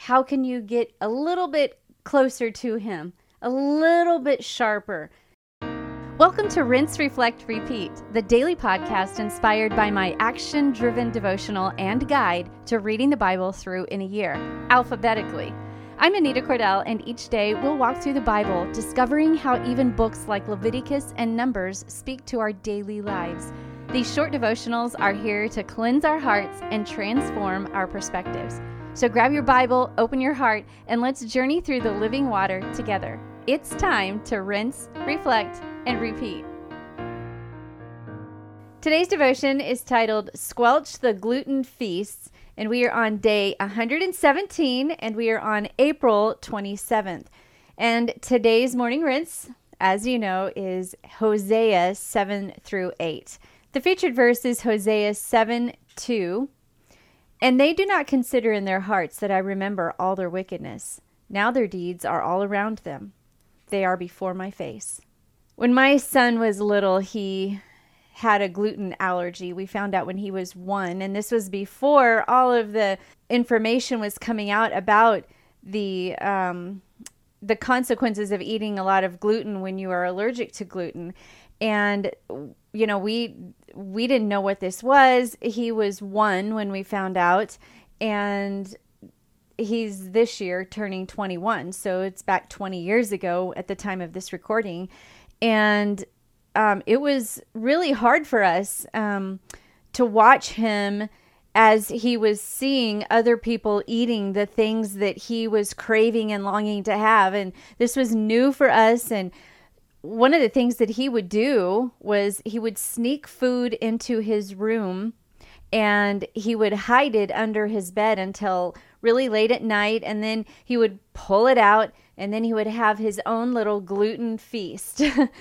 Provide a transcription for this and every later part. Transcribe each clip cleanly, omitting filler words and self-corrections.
How can you get a little bit closer to Him, a little bit sharper? Welcome to Rinse, Reflect, Repeat, the daily podcast inspired by my action-driven devotional and guide to reading the Bible through in a year, alphabetically. I'm Anita Cordell, and each day we'll walk through the Bible, discovering how even books like Leviticus and Numbers speak to our daily lives. These short devotionals are here to cleanse our hearts and transform our perspectives. So grab your Bible, open your heart, and let's journey through the living water together. It's time to rinse, reflect, and repeat. Today's devotion is titled Squelch the Gluten Feasts, and we are on day 117, and we are on April 27th. And today's morning rinse, as you know, is Hosea 7 through 8. The featured verse is Hosea 7:2. And they do not consider in their hearts that I remember all their wickedness. Now their deeds are all around them. They are before my face. When my son was little, he had a gluten allergy. We found out when he was 1, and this was before all of the information was coming out about the consequences of eating a lot of gluten when you are allergic to gluten. And you know, we didn't know what this was. He was 1 when we found out, and he's this year turning 21. So it's back 20 years ago at the time of this recording. And it was really hard for us to watch him as he was seeing other people eating the things that he was craving and longing to have. And this was new for us. And one of the things that he would do was he would sneak food into his room, and he would hide it under his bed until really late at night, and then he would pull it out, and then he would have his own little gluten feast.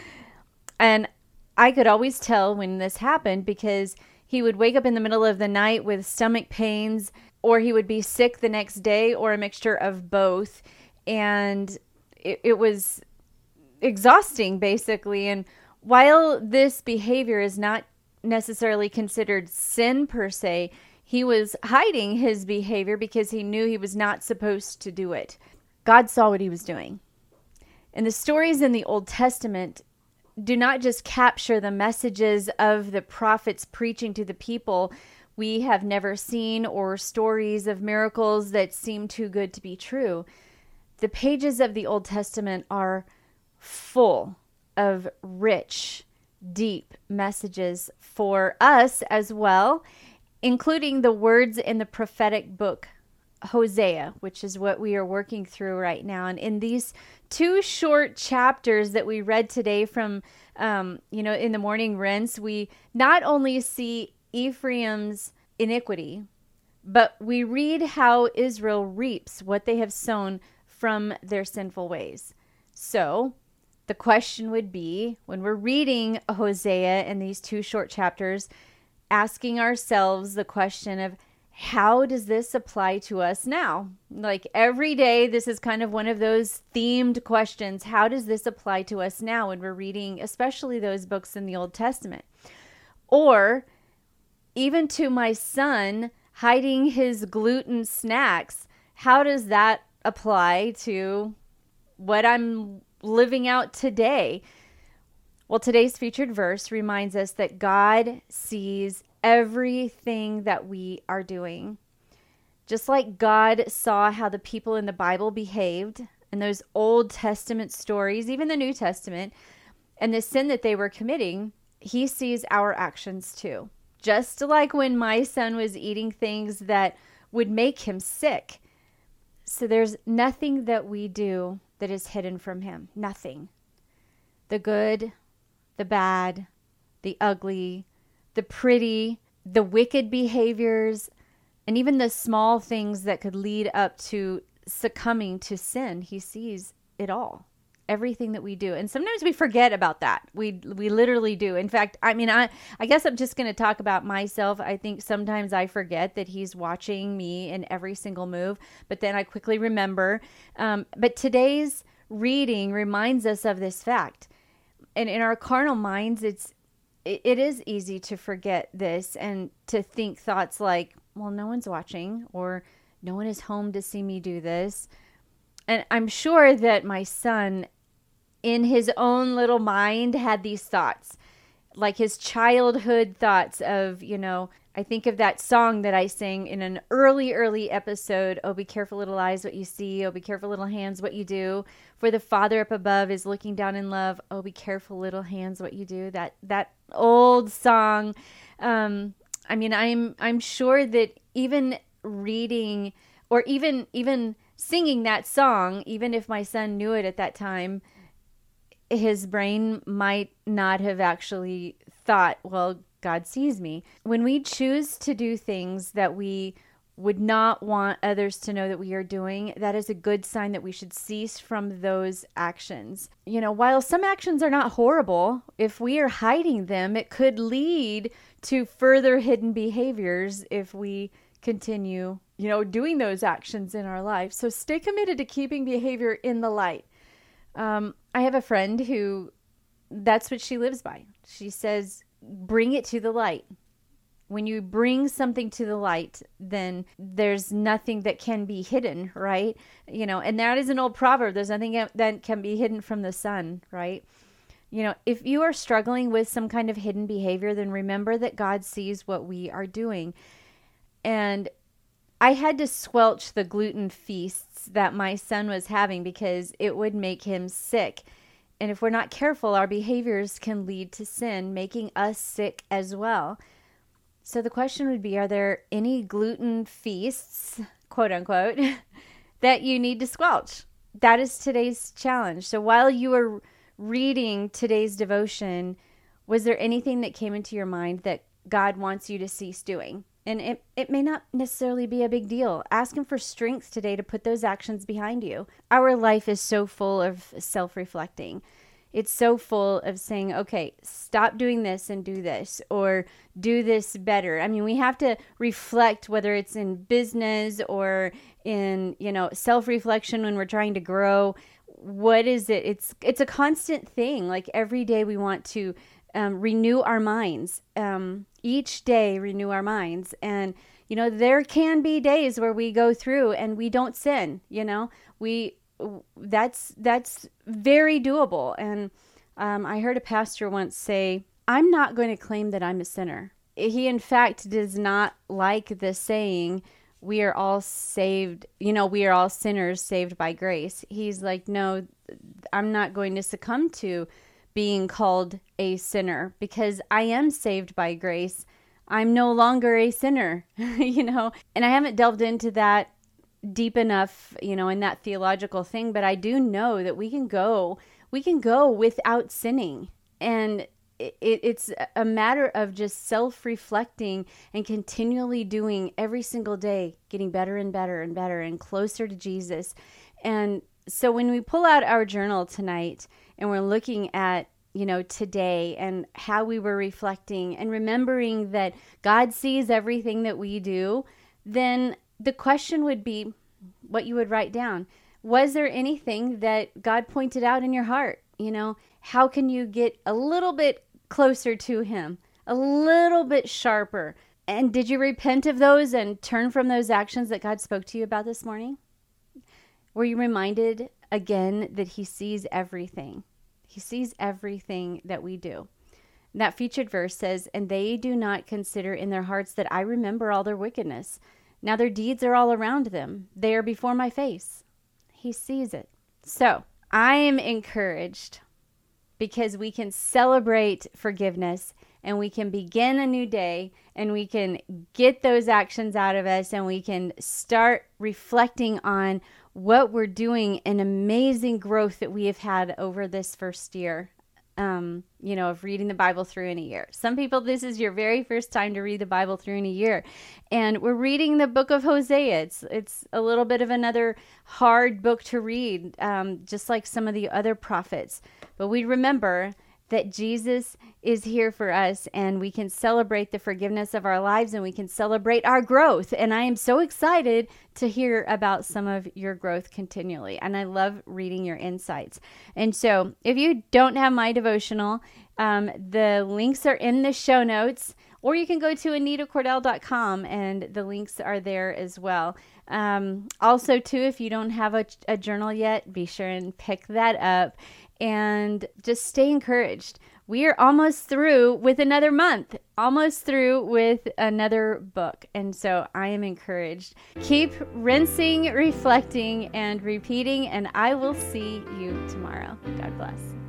And I could always tell when this happened because he would wake up in the middle of the night with stomach pains, or he would be sick the next day, or a mixture of both. And it was exhausting, basically. And while this behavior is not necessarily considered sin per se, he was hiding his behavior because he knew he was not supposed to do it. God saw what he was doing. And the stories in the Old Testament do not just capture the messages of the prophets preaching to the people we have never seen, or stories of miracles that seem too good to be true. The pages of the Old Testament are full of rich, deep messages for us as well, including the words in the prophetic book Hosea, which is what we are working through right now. And in these 2 short chapters that we read today from, in the morning rinse, we not only see Ephraim's iniquity, but we read how Israel reaps what they have sown from their sinful ways. So the question would be, when we're reading Hosea in these 2 short chapters, asking ourselves the question of, how does this apply to us now? Like every day, this is kind of one of those themed questions. How does this apply to us now when we're reading, especially those books in the Old Testament? Or even to my son hiding his gluten snacks, how does that apply to what I'm living out today? Well, today's featured verse reminds us that God sees everything that we are doing. Just like God saw how the people in the Bible behaved in those Old Testament stories, even the New Testament, and the sin that they were committing, he sees our actions too. Just like when my son was eating things that would make him sick. So there's nothing that we do that is hidden from him. Nothing. The good, the bad, the ugly, the pretty, the wicked behaviors, and even the small things that could lead up to succumbing to sin. He sees it all. Everything that we do. And sometimes we forget about that. We literally do. In fact, I guess I'm just going to talk about myself. I think sometimes I forget that he's watching me in every single move, but then I quickly remember. But today's reading reminds us of this fact. And in our carnal minds, it is easy to forget this and to think thoughts like, well, no one's watching, or No one is home to see me do this. And I'm sure that my son, in his own little mind, had these thoughts, like his childhood thoughts of, I think of that song that I sang in an early episode. Oh, be careful, little eyes, what you see. Oh, be careful, little hands, what you do. For the Father up above is looking down in love. Oh, be careful, little hands, what you do. That old song. I'm sure that even reading or even singing that song, even if my son knew it at that time, his brain might not have actually thought, well, God sees me. When we choose to do things that we would not want others to know that we are doing, that is a good sign that we should cease from those actions. While some actions are not horrible, if we are hiding them, it could lead to further hidden behaviors if we continue, doing those actions in our life. So stay committed to keeping behavior in the light. I have a friend who, that's what she lives by. She says, bring it to the light. When you bring something to the light, then there's nothing that can be hidden, right? And that is an old proverb. There's nothing that can be hidden from the sun, right? If you are struggling with some kind of hidden behavior, then remember that God sees what we are doing. And I had to squelch the gluten feasts that my son was having because it would make him sick. And if we're not careful, our behaviors can lead to sin, making us sick as well. So the question would be, are there any gluten feasts, quote unquote, that you need to squelch? That is today's challenge. So while you were reading today's devotion, was there anything that came into your mind that God wants you to cease doing? And it may not necessarily be a big deal. Ask him for strength today to put those actions behind you. Our life is so full of self-reflecting. It's so full of saying, okay, stop doing this and do this, or do this better. We have to reflect, whether it's in business or in, self-reflection when we're trying to grow. What is it? It's a constant thing. Like every day we want to renew our minds. Each day renew our minds. And, there can be days where we go through and we don't sin, that's very doable. And I heard a pastor once say, I'm not going to claim that I'm a sinner. He, in fact, does not like the saying, we are all saved, we are all sinners saved by grace. He's like, no, I'm not going to succumb to being called a sinner because I am saved by grace. I'm no longer a sinner, and I haven't delved into that deep enough, in that theological thing, but I do know that we can go without sinning. And it's a matter of just self-reflecting and continually doing every single day, getting better and better and better and closer to Jesus. And so when we pull out our journal tonight and we're looking at, today and how we were reflecting and remembering that God sees everything that we do, then the question would be what you would write down. Was there anything that God pointed out in your heart? How can you get a little bit closer to him, a little bit sharper? And did you repent of those and turn from those actions that God spoke to you about this morning? Were you reminded again that he sees everything? He sees everything that we do. And that featured verse says, and they do not consider in their hearts that I remember all their wickedness. Now their deeds are all around them. They are before my face. He sees it. So I am encouraged because we can celebrate forgiveness and we can begin a new day and we can get those actions out of us and we can start reflecting on what we're doing and amazing growth that we have had over this first year. Of reading the Bible through in a year. Some people, this is your very first time to read the Bible through in a year. And we're reading the book of Hosea. It's a little bit of another hard book to read, just like some of the other prophets. But we remember that Jesus is here for us and we can celebrate the forgiveness of our lives and we can celebrate our growth. And I am so excited to hear about some of your growth continually. And I love reading your insights. And so if you don't have my devotional, the links are in the show notes, or you can go to AnitaCordell.com and the links are there as well. Also, too, if you don't have a journal yet, be sure and pick that up and just stay encouraged. We are almost through with another month, almost through with another book. And so I am encouraged. Keep rinsing, reflecting, and repeating, and I will see you tomorrow. God bless.